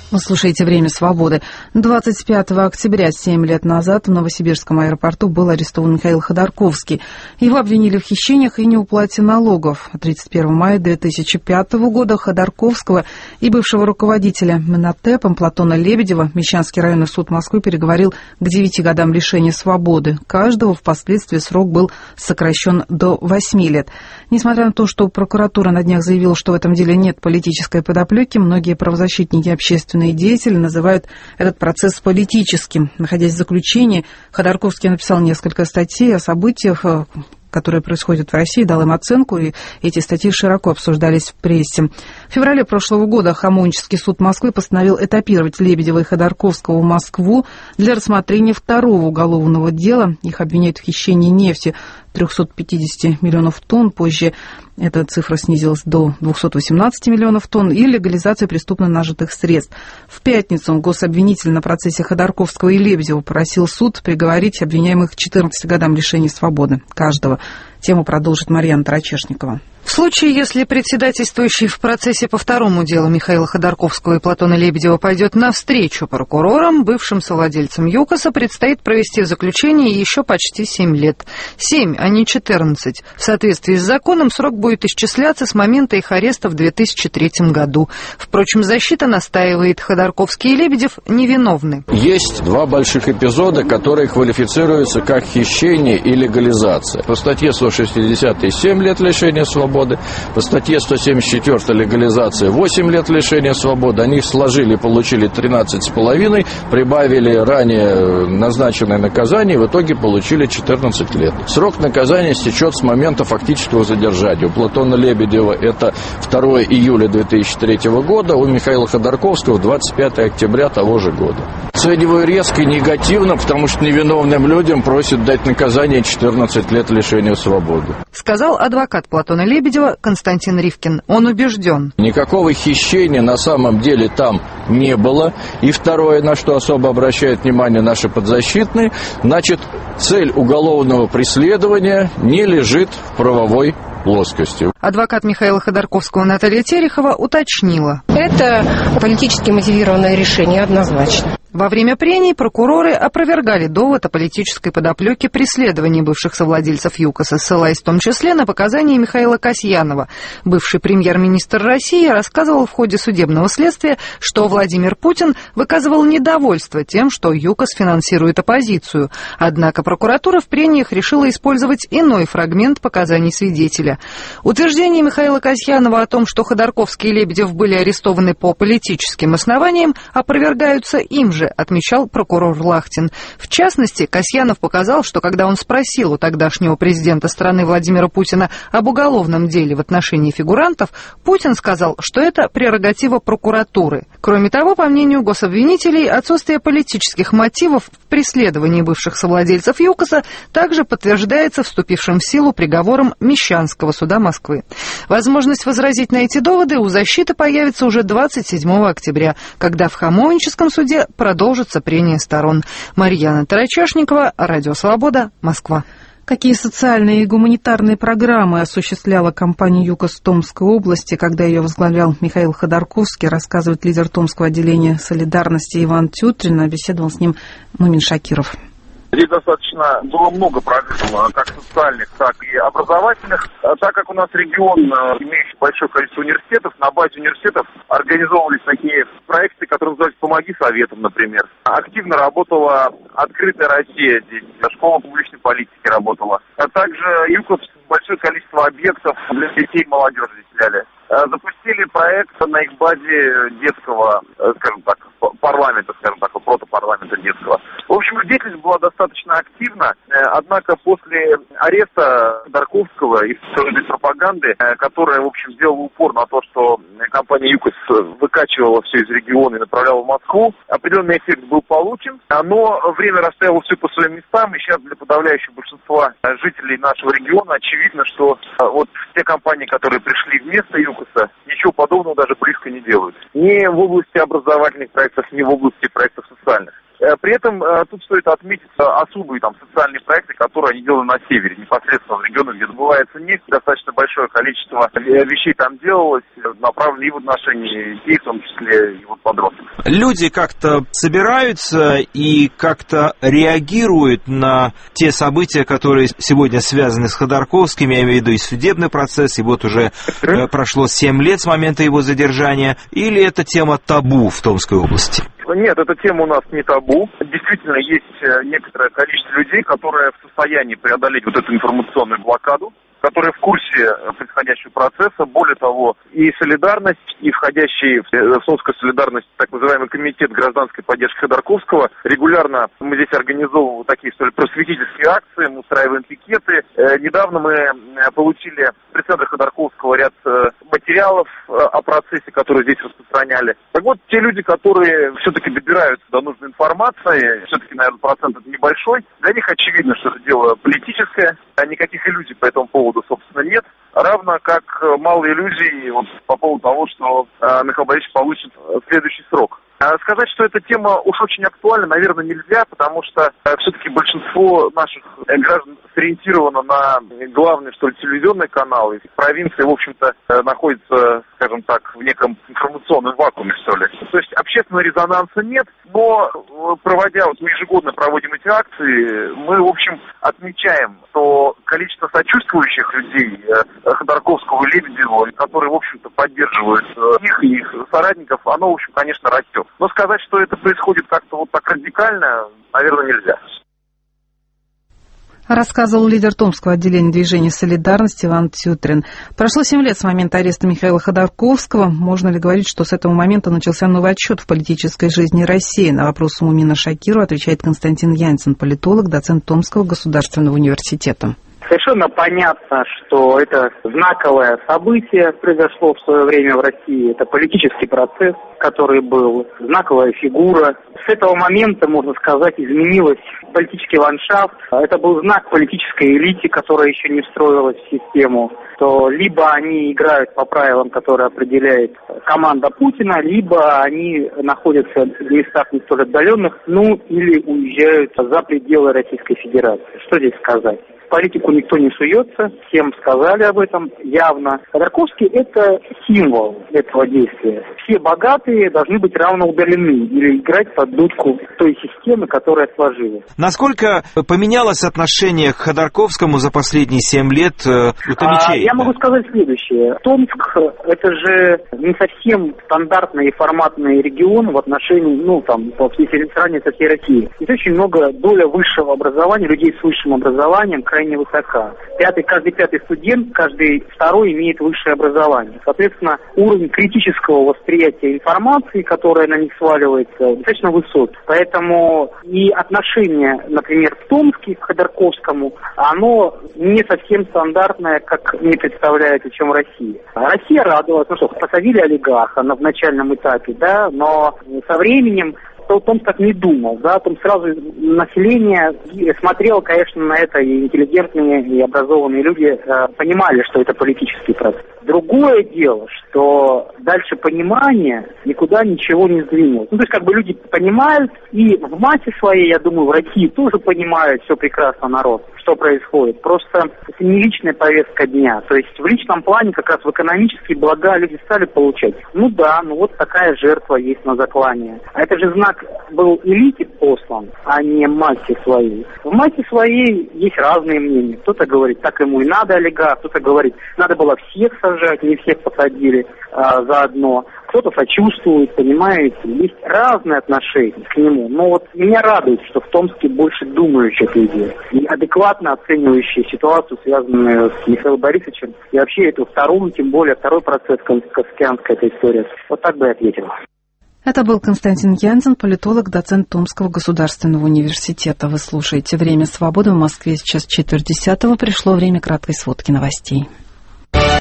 Вы слушаете «Время свободы». 25 октября, 7 лет назад, в Новосибирском аэропорту был арестован Михаил Ходорковский. Его обвинили в хищениях и неуплате налогов. 31 мая 2005 года Ходорковского и бывшего руководителя Менатепом Платона Лебедева Мещанский районный суд Москвы переговорил к 9 годам лишения свободы. Каждого впоследствии срок был сокращен до 8 лет. Несмотря на то, что прокуратура на днях заявила, что в этом деле нет политической подоплеки, многие правозащитники и общественные деятели называют этот процесс политическим. Находясь в заключении, Ходорковский написал несколько статей о событиях, которые происходят в России, дал им оценку, и эти статьи широко обсуждались в прессе. В феврале прошлого года Хамовнический суд Москвы постановил этапировать Лебедева и Ходорковского в Москву для рассмотрения второго уголовного дела. Их обвиняют в хищении нефти 350 миллионов тонн. Позже эта цифра снизилась до 218 миллионов тонн и легализации преступно нажитых средств. В пятницу гособвинитель на процессе Ходорковского и Лебедева просил суд приговорить обвиняемых к 14 годам лишения свободы каждого. Тему продолжит Марьяна Тарачешникова. В случае, если председательствующий в процессе по второму делу Михаила Ходорковского и Платона Лебедева пойдет навстречу прокурорам, бывшим совладельцам ЮКОСа предстоит провести в заключении еще почти 7 лет. 7, а не 14. В соответствии с законом срок будет исчисляться с момента их ареста в 2003 году. Впрочем, защита настаивает, Ходорковский и Лебедев невиновны. Есть два больших эпизода, которые квалифицируются как хищение и легализация. По статье 160 7 лет лишения свободы, по статье 174 легализация 8 лет лишения свободы. Они сложили, получили 13,5, прибавили ранее назначенное наказание, в итоге получили 14 лет. Срок наказания стечет с момента фактического задержания. У Платона Лебедева это 2 июля 2003 года, у Михаила Ходорковского 25 октября того же года. Оцениваю резко и негативно, потому что невиновным людям просят дать наказание 14 лет лишения свободы. Сказал адвокат Платона Лебедева Константин Ривкин. Он убежден. Никакого хищения на самом деле там не было. И второе, на что особо обращают внимание наши подзащитные, значит, цель уголовного преследования не лежит в правовой плоскости. Адвокат Михаила Ходорковского Наталья Терехова уточнила. Это политически мотивированное решение, однозначно. Во время прений прокуроры опровергали довод о политической подоплеке преследований бывших совладельцев ЮКОСа, ссылаясь в том числе на показания Михаила Касьянова. Бывший премьер-министр России рассказывал в ходе судебного следствия, что Владимир Путин выказывал недовольство тем, что ЮКОС финансирует оппозицию. Однако прокуратура в прениях решила использовать иной фрагмент показаний свидетеля. Утверждения Михаила Касьянова о том, что Ходорковский и Лебедев были арестованы по политическим основаниям, опровергаются им же, отмечал прокурор Лахтин. В частности, Касьянов показал, что когда он спросил у тогдашнего президента страны Владимира Путина об уголовном деле в отношении фигурантов, Путин сказал, что это прерогатива прокуратуры. Кроме того, по мнению гособвинителей, отсутствие политических мотивов в преследовании бывших совладельцев ЮКОСа также подтверждается вступившим в силу приговором Мещанского суда Москвы. Возможность возразить на эти доводы у защиты появится уже 27 октября, когда в Хамовническом суде продолжится прения сторон. Марьяна Тарачешникова, Радио Свобода, Москва. Какие социальные и гуманитарные программы осуществляла компания ЮКОС в Томской области, когда ее возглавлял Михаил Ходорковский, рассказывает лидер Томского отделения солидарности Иван Тютрин. Беседовал с ним Мумин Шакиров. Здесь достаточно было много программ, как социальных, так и образовательных. Так как у нас регион, имеющий большое количество университетов, на базе университетов организовывались такие проекты, которые называются «Помоги советам», например. Активно работала «Открытая Россия», здесь школа публичной политики работала. А также ЮКОС большое количество объектов для детей и молодежи выделяли. Запустили проект на их базе детского, скажем так, парламента, скажем так, протопарламента детского. В общем, деятельность была достаточно активна, однако после ареста Ходорковского и пропаганды, которая, в общем, сделала упор на то, что компания ЮКОС выкачивала все из региона и направляла в Москву, определенный эффект был получен, но время расставило все по своим местам, и сейчас для подавляющего большинства жителей нашего региона очевидно, что вот те компании, которые пришли вместо ЮКОСа, ничего подобного даже близко не делают. Ни в области образовательных проектов, ни в области проектов социальных. При этом тут стоит отметить особые социальные проекты, которые они делали на севере, непосредственно в регионах, где добывается нефть. Достаточно большое количество вещей там делалось, направлено и в отношении детей, в том числе и подростков. Люди как-то собираются и как-то реагируют на те события, которые сегодня связаны с Ходорковским, я имею в виду и судебный процесс, и вот уже прошло 7 лет с момента его задержания, или это тема табу в Томской области? Нет, эта тема у нас не табу. Действительно, есть некоторое количество людей, которые в состоянии преодолеть вот эту информационную блокаду, которые в курсе происходящего процесса. Более того, и солидарность, и входящий в Томскую солидарность так называемый комитет гражданской поддержки Ходорковского. Регулярно мы здесь организовываем такие, что ли, просветительские акции, мы устраиваем пикеты. Недавно мы получили при центре Ходорковского ряд материалов о процессе, которые здесь распространяли. Так вот, те люди, которые все-таки добираются до нужной информации, все-таки, наверное, процент это небольшой, для них очевидно, что это дело политическое, а никаких иллюзий по этому поводу, собственно, нет. Равно как мало иллюзий по поводу того, что Михаил Борисович получит следующий срок. Сказать, что эта тема уж очень актуальна, наверное, нельзя, потому что все-таки большинство наших граждан сориентировано на главные, что ли, телевизионные каналы. В провинции, в общем-то, находится, скажем так, в неком информационном вакууме, что ли. То есть общественного резонанса нет, но проводя, мы ежегодно проводим эти акции, мы, в общем, отмечаем, что количество сочувствующих людей Ходорковского и Лебедева, которые, в общем-то, поддерживают их и их соратников, оно, в общем, конечно, растет. Но сказать, что это происходит как-то так радикально, наверное, нельзя. Рассказывал лидер Томского отделения движения «Солидарность» Иван Тютрин. Прошло 7 лет с момента ареста Михаила Ходорковского. Можно ли говорить, что с этого момента начался новый отсчет в политической жизни России? На вопрос Мумина Шакирова отвечает Константин Янсен, политолог, доцент Томского государственного университета. Совершенно понятно, что это знаковое событие произошло в свое время в России. Это политический процесс, который был, знаковая фигура. С этого момента, можно сказать, изменилась политический ландшафт. Это был знак политической элиты, которая еще не встроилась в систему. То либо они играют по правилам, которые определяет команда Путина, либо они находятся в местах не столь отдаленных, или уезжают за пределы Российской Федерации. Что здесь сказать? В политику никто не суется, всем сказали об этом явно. Ходорковский – это символ этого действия. Все богатые должны быть равноудалены или играть под дудку той системы, которая сложилась. Насколько поменялось отношение к Ходорковскому за последние 7 лет у томичей? Я могу сказать следующее. Томск – это же не совсем стандартный и форматный регион в отношении, если сравнивать со всей Россией. Здесь очень много доля высшего образования, людей с высшим образованием, крайне высока. Каждый пятый студент, каждый второй имеет высшее образование. Соответственно, уровень критического восприятия информации, которая на них сваливается, достаточно высок. Поэтому и отношение, например, в Томске к Ходорковскому, оно не совсем стандартное, как мне представляется, чем в России. Россия радовалась, посадили олигарха в начальном этапе, но со временем Том так не думал, Том сразу население смотрело, конечно, на это, и интеллигентные, и образованные люди понимали, что это политический процесс. Другое дело, что дальше понимание никуда ничего не сдвинулось. Люди понимают, и в массе своей, я думаю, в России тоже понимают все прекрасно народ, что происходит. Просто это не личная повестка дня. То есть в личном плане, как раз в экономические блага люди стали получать. Вот такая жертва есть на заклание. А это же знак был элите послан, а не массе своей. В массе своей есть разные мнения. Кто-то говорит, так ему и надо олигарх, кто-то говорит, надо было всех сажать, не всех посадили заодно. Кто-то сочувствует, понимаете, есть разные отношения к нему. Но меня радует, что в Томске больше думающих людей и адекватно оценивающие ситуацию, связанную с Михаилом Борисовичем, и вообще эту тем более второй процесс кавказской этой истории. Вот так бы я ответил. Это был Константин Янсен, политолог, доцент Томского государственного университета. Вы слушаете «Время свободы». В Москве сейчас 9:45. Пришло время краткой сводки новостей.